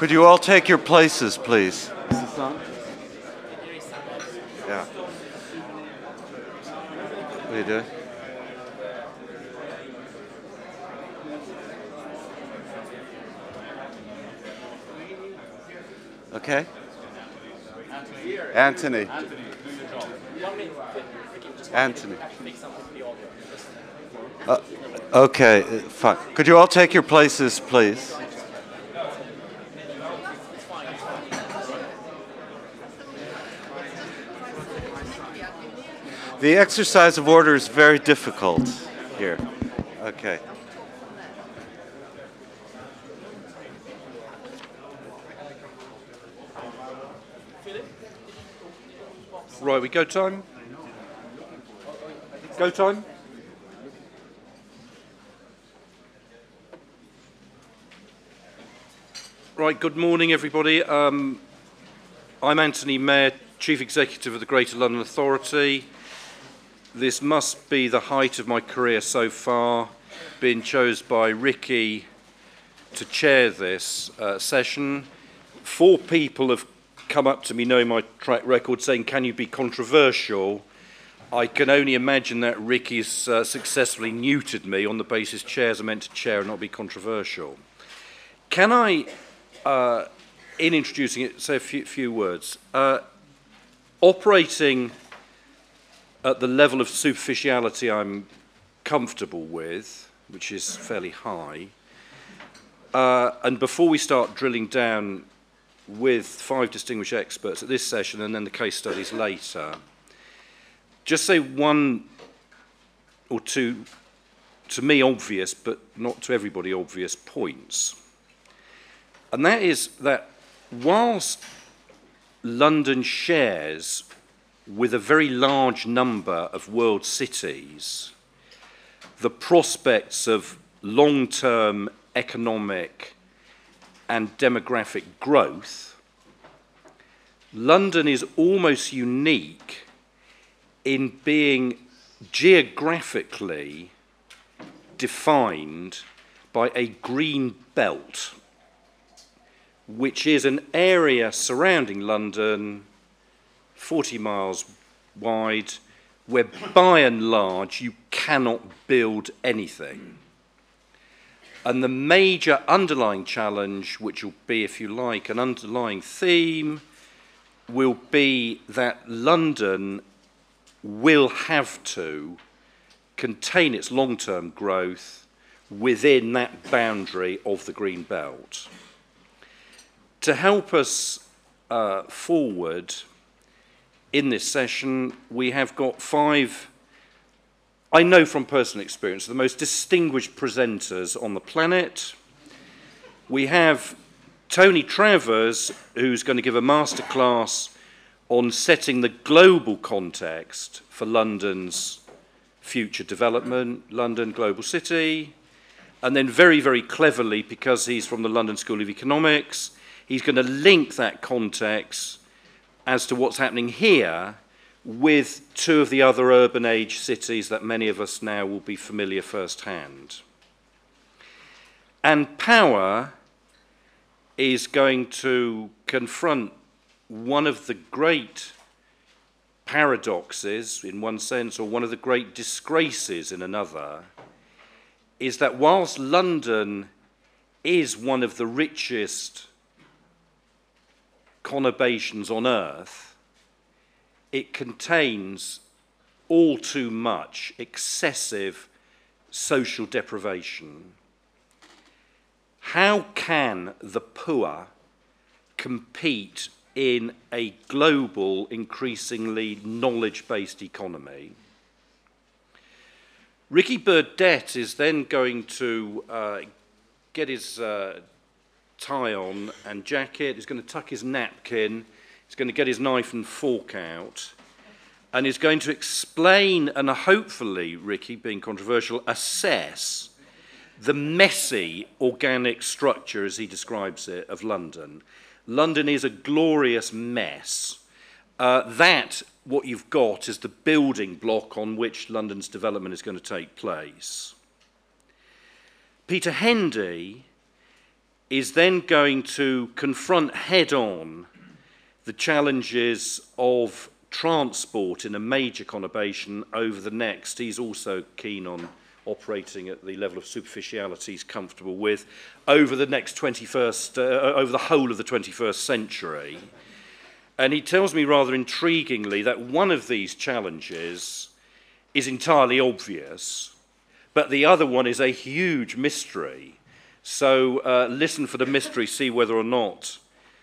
Could you all take your places, please? Is this on? Yeah. What are you doing? Okay. Anthony. Anthony. Okay, fine. Could you all take your places, please? The exercise of order is very difficult here. Okay. Right, we go time? Go time? Right, good morning everybody. I'm Anthony Mayor, Chief Executive of the Greater London Authority. This must be the height of my career so far, being chosen by Ricky to chair this session. 4 people have come up to me, knowing my track record, saying, can you be controversial? I can only imagine that Ricky's successfully neutered me on the basis chairs are meant to chair and not be controversial. Can I, in introducing it, say a few words? Operating at the level of superficiality I'm comfortable with, which is fairly high, and before we start drilling down with 5 distinguished experts at this session and then the case studies later, just say 1 or 2, to me obvious, but not to everybody obvious points. And that is that whilst London shares with a very large number of world cities the prospects of long-term economic and demographic growth, London is almost unique in being geographically defined by a green belt, which is an area surrounding London 40 miles wide, where by and large you cannot build anything. And the major underlying challenge, which will be, if you like, an underlying theme, will be that London will have to contain its long-term growth within that boundary of the green belt. To help us forward in this session, we have got 5, I know from personal experience, the most distinguished presenters on the planet. We have Tony Travers, who's going to give a masterclass on setting the global context for London's future development, London Global City. And then very, very cleverly, because he's from the London School of Economics, he's going to link that context as to what's happening here with 2 of the other urban age cities that many of us now will be familiar firsthand. And Power is going to confront one of the great paradoxes in one sense, or one of the great disgraces in another, is that whilst London is one of the richest conurbations on earth, it contains all too much excessive social deprivation. How can the poor compete in a global, increasingly knowledge-based economy? Ricky Burdett is then going to get his tie on and jacket, he's going to tuck his napkin, he's going to get his knife and fork out, and he's going to explain and hopefully, Ricky, being controversial, assess the messy organic structure, as he describes it, of London. London is a glorious mess. That, what you've got, is the building block on which London's development is going to take place. Peter Hendy is then going to confront head-on the challenges of transport in a major conurbation over the next. He's also keen on operating at the level of superficiality he's comfortable with over the next 21st, over the whole of the 21st century. And he tells me rather intriguingly that one of these challenges is entirely obvious, but the other one is a huge mystery. So listen for the mystery, see whether or not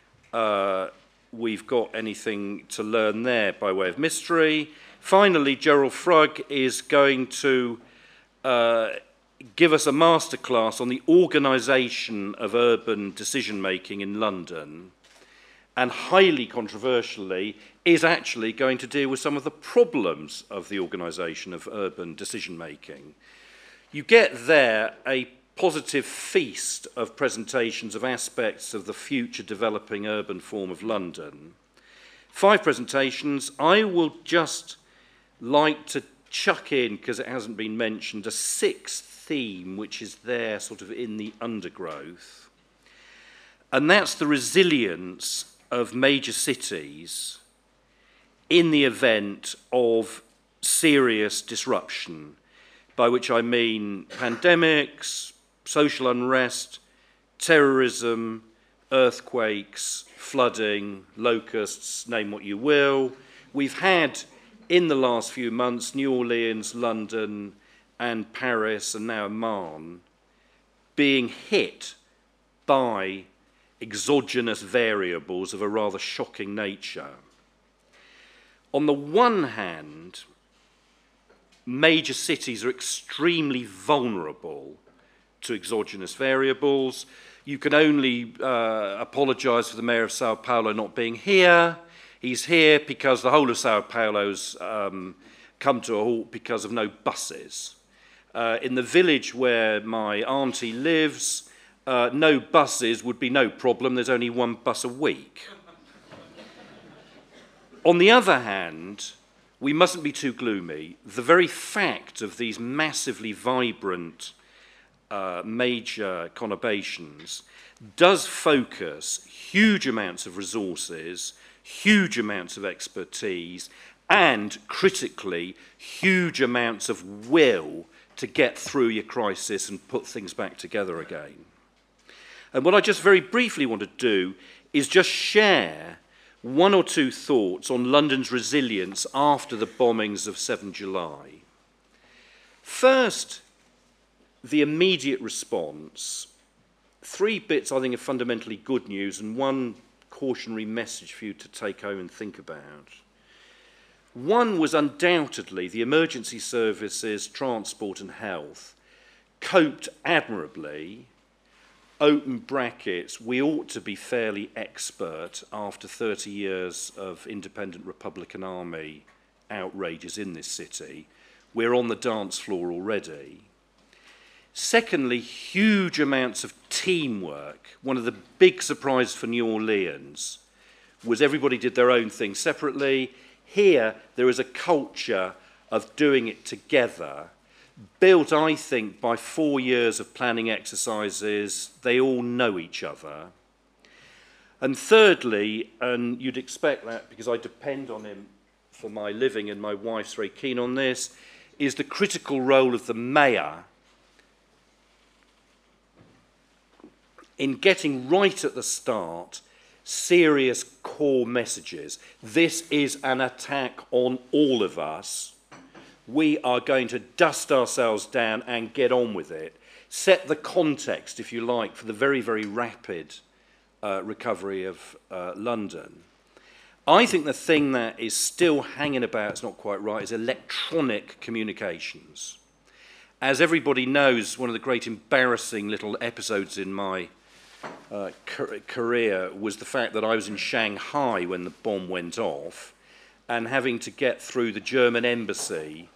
we've got anything to learn there by way of mystery. Finally, Gerald Frugg is going to give us a masterclass on the organisation of urban decision-making in London, and highly controversially is actually going to deal with some of the problems of the organisation of urban decision-making. You get there a positive feast of presentations of aspects of the future developing urban form of London. 5 presentations. I will just like to chuck in, because it hasn't been mentioned, a 6th theme which is there sort of in the undergrowth, and that's the resilience of major cities in the event of serious disruption, by which I mean pandemics, social unrest, terrorism, earthquakes, flooding, locusts, name what you will. We've had, in the last few months, New Orleans, London, and Paris, and now Amman, being hit by exogenous variables of a rather shocking nature. On the one hand, major cities are extremely vulnerable to exogenous variables. You can only apologise for the mayor of Sao Paulo not being here. He's here because the whole of Sao Paulo's come to a halt because of no buses. In the village where my auntie lives, no buses would be no problem. There's only 1 bus a week. On the other hand, we mustn't be too gloomy. The very fact of these massively vibrant major conurbations does focus huge amounts of resources, huge amounts of expertise, and critically, huge amounts of will to get through your crisis and put things back together again. And what I just very briefly want to do is just share 1 or 2 thoughts on London's resilience after the bombings of 7 July. First, the immediate response. 3 bits I think are fundamentally good news, and 1 cautionary message for you to take home and think about. 1 was undoubtedly the emergency services, transport and health coped admirably. Open brackets, we ought to be fairly expert after 30 years of independent Republican Army outrages in this city. We're on the dance floor already. Secondly, huge amounts of teamwork. One of the big surprises for New Orleans was everybody did their own thing separately. Here, there is a culture of doing it together, built, I think, by 4 years of planning exercises. They all know each other. And thirdly, and you'd expect that because I depend on him for my living and my wife's very keen on this, is the critical role of the mayor in getting right at the start serious core messages. This is an attack on all of us. We are going to dust ourselves down and get on with it. Set the context, if you like, for the very, very rapid recovery of London. I think the thing that is still hanging about, it's not quite right, is electronic communications. As everybody knows, one of the great embarrassing little episodes in my career was the fact that I was in Shanghai when the bomb went off, and having to get through the German embassy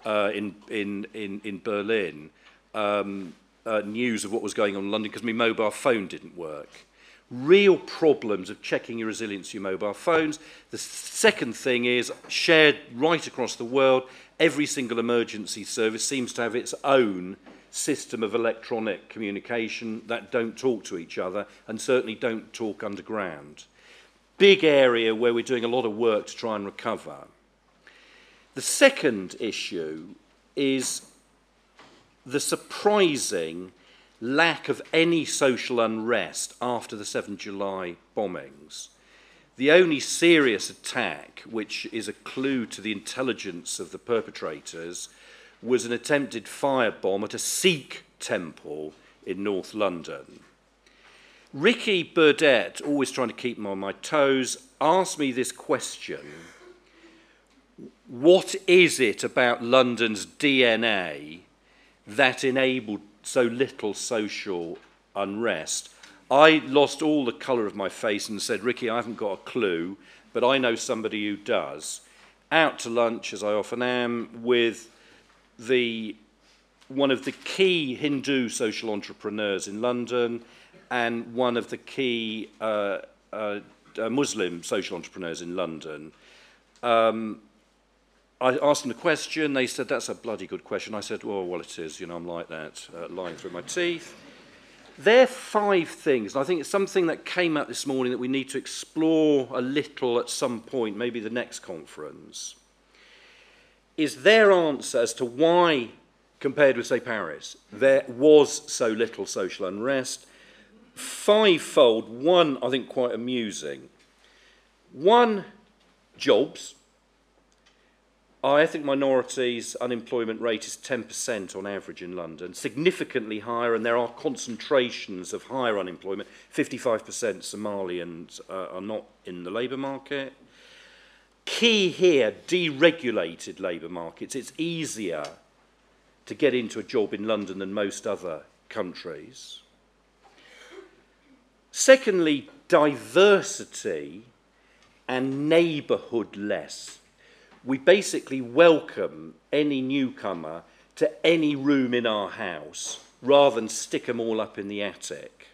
in Berlin, news of what was going on in London because my mobile phone didn't work. Real problems of checking your resilience to your mobile phones. The second thing is, shared right across the world, every single emergency service seems to have its own system of electronic communication that don't talk to each other and certainly don't talk underground. Big area where we're doing a lot of work to try and recover. The second issue is the surprising lack of any social unrest after the 7th July bombings. The only serious attack, which is a clue to the intelligence of the perpetrators, was an attempted firebomb at a Sikh temple in North London. Ricky Burdett, always trying to keep me on my toes, asked me this question: what is it about London's DNA that enabled so little social unrest? I lost all the colour of my face and said, Ricky, I haven't got a clue, but I know somebody who does. Out to lunch, as I often am, with one of the key Hindu social entrepreneurs in London and one of the key Muslim social entrepreneurs in London. I asked them the question. They said, that's a bloody good question. I said, well, it is. You know, I'm like that, lying through my teeth. There are 5 things, and I think it's something that came out this morning that we need to explore a little at some point, maybe the next conference, is their answer as to why, compared with, say, Paris, there was so little social unrest. 5-fold. One, I think, quite amusing. 1, jobs. Our ethnic minorities' unemployment rate is 10% on average in London, significantly higher, and there are concentrations of higher unemployment. 55% Somalians are not in the labour market. Key here, deregulated labour markets. It's easier to get into a job in London than most other countries. Secondly, diversity and neighbourhood-less. We basically welcome any newcomer to any room in our house rather than stick them all up in the attic.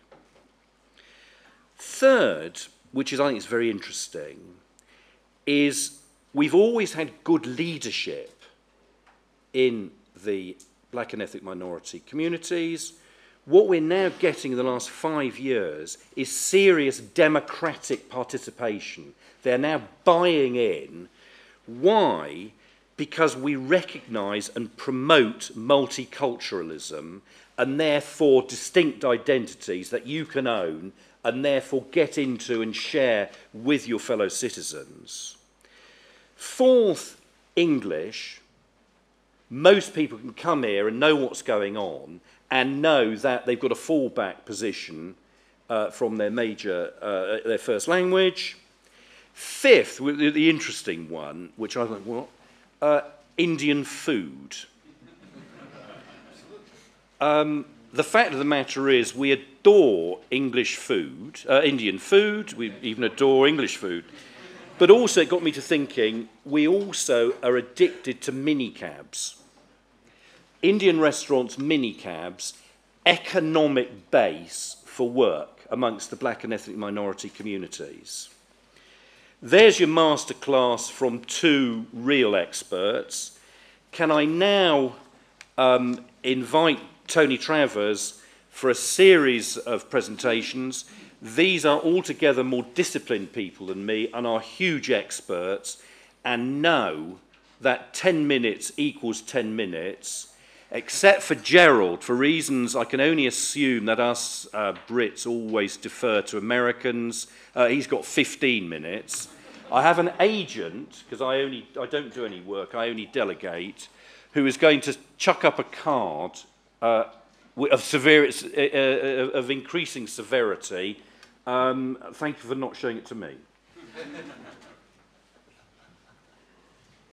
Third, which is, I think, is very interesting, is we've always had good leadership in the black and ethnic minority communities. What we're now getting in the last 5 years is serious democratic participation. They're now buying in. Why? Because we recognise and promote multiculturalism and therefore distinct identities that you can own and therefore get into and share with your fellow citizens. Fourth, English. Most people can come here and know what's going on and know that they've got a fallback position from their their first language. Fifth, the interesting one, which I think, Indian food. The fact of the matter is we adore English food, Indian food, we even adore English food. But also it got me to thinking, we also are addicted to minicabs. Indian restaurants, minicabs, economic base for work amongst the black and ethnic minority communities. There's your masterclass from 2 real experts. Can I now invite Tony Travers for a series of presentations? These are altogether more disciplined people than me and are huge experts and know that 10 minutes equals 10 minutes, except for Gerald, for reasons I can only assume that us Brits always defer to Americans. He's got 15 minutes. I have an agent, because I don't do any work, I only delegate, who is going to chuck up a card of increasing severity. Thank you for not showing it to me.